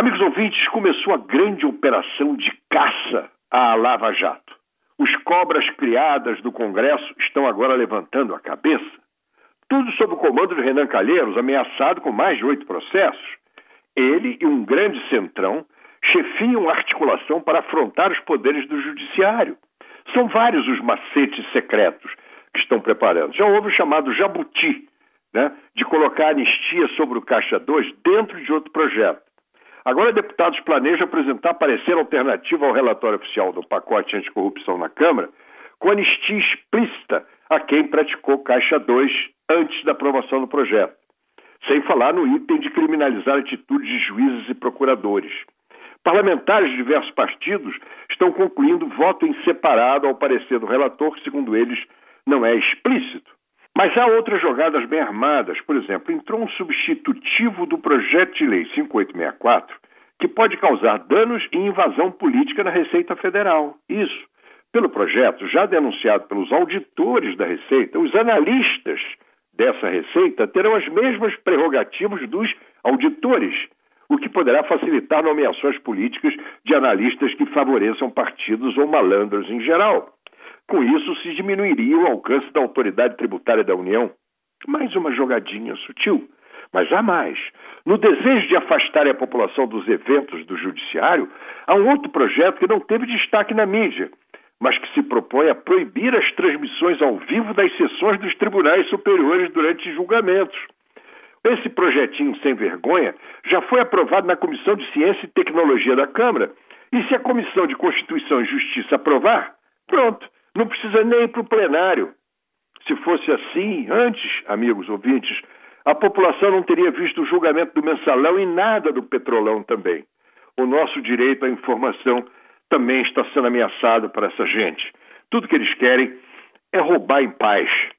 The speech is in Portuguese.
Amigos ouvintes, começou a grande operação de caça à Lava Jato. Os cobras criadas do Congresso estão agora levantando a cabeça. Tudo sob o comando de Renan Calheiros, ameaçado com mais de 8 processos. Ele e um grande centrão chefiam a articulação para afrontar os poderes do judiciário. São vários os macetes secretos que estão preparando. Já houve o chamado jabuti, de colocar anistia sobre o Caixa 2 dentro de outro projeto. Agora, deputados planejam apresentar parecer alternativo ao relatório oficial do pacote anticorrupção na Câmara, com anistia explícita a quem praticou Caixa 2 antes da aprovação do projeto. Sem falar no item de criminalizar atitudes de juízes e procuradores. Parlamentares de diversos partidos estão concluindo voto em separado ao parecer do relator, que, segundo eles, não é explícito. Mas há outras jogadas bem armadas. Por exemplo, entrou um substitutivo do projeto de lei 5864 que pode causar danos e invasão política na Receita Federal. Isso. Pelo projeto, já denunciado pelos auditores da Receita, os analistas dessa Receita terão as mesmas prerrogativas dos auditores, o que poderá facilitar nomeações políticas de analistas que favoreçam partidos ou malandros em geral. Com isso, se diminuiria o alcance da autoridade tributária da União. Mais uma jogadinha sutil. Mas há mais. No desejo de afastar a população dos eventos do judiciário, há um outro projeto que não teve destaque na mídia, mas que se propõe a proibir as transmissões ao vivo das sessões dos tribunais superiores durante julgamentos. Esse projetinho sem vergonha já foi aprovado na Comissão de Ciência e Tecnologia da Câmara, e se a Comissão de Constituição e Justiça aprovar, pronto. Não precisa nem ir para o plenário. Se fosse assim, antes, amigos ouvintes, a população não teria visto o julgamento do mensalão e nada do petrolão também. O nosso direito à informação também está sendo ameaçado por essa gente. Tudo que eles querem é roubar em paz.